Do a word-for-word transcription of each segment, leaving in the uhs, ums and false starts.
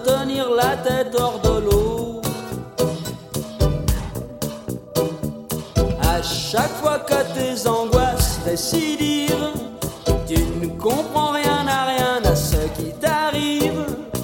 tenir la tête hors de l'eau. À chaque fois que tes angoisses récidivent, tu ne comprends rien à rien à ce qui t'arrive.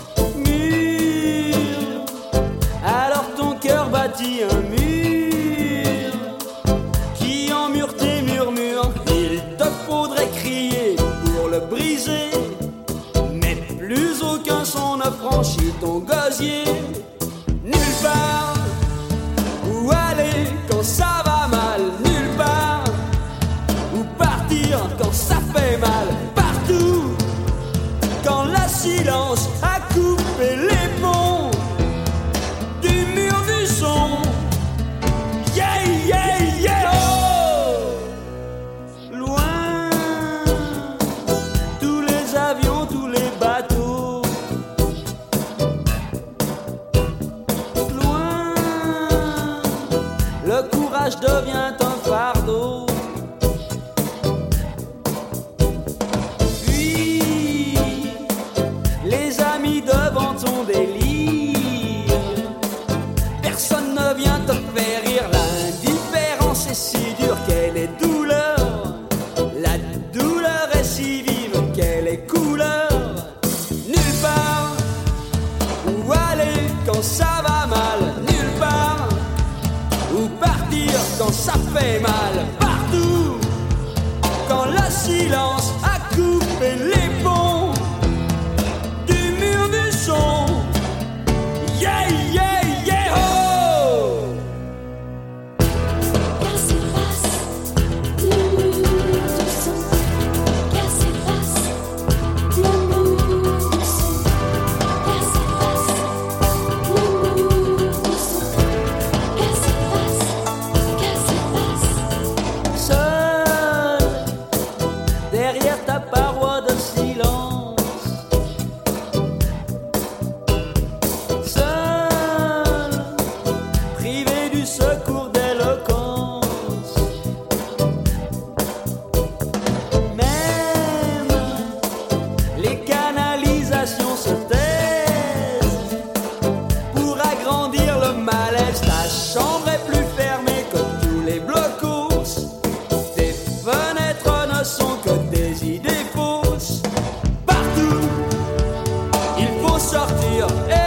Mur, alors ton cœur bâtit un mur qui emmure tes murmures. Il te faudrait crier pour le briser, mais plus aucun son ne franchit ton gosier. Nulle part où aller quand ça va mal, nulle part où partir quand ça fait mal. Partout quand le silence a coupé les ponts du mur du son. Yeah, yeah, yeah, oh! Loin, tous les avions, tous les bateaux. Loin, le courage devient un fardeau. Puis, les amis devant ton délire, personne ne vient te faire rire. L'indifférence est si dure qu'elle est douleur. La douleur est si vive qu'elle est couleur. Nulle part où aller quand ça va mal, nulle part où partir quand ça fait mal. Partout quand le silence a coupé les ponts du mur du son. Yeah, yeah, yeah, oh! Qu'elle s'efface, le mur du son. Qu'elle s'efface, le mur du son. Qu'elle s'efface, le mur du son. Qu'elle s'efface, qu'elle s'efface. Seul derrière ta paroi de silence, seul privé du secours d'éloquence. Même les canalisations se taisent pour agrandir le malaise. Ta chambre est plus fermée que tous les blocos. Tes fenêtres ne sont que des idées fausses. Partout, il faut sortir. Et